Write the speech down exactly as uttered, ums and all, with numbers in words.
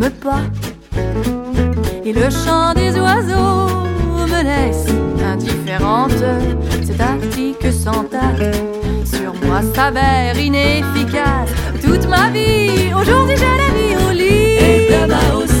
m'aime pas. Et le chant des oiseaux me laisse indifférente. Cet article sans tact sur moi s'avère inefficace. Toute ma vie, aujourd'hui j'ai la vie au lit. Et demain aussi.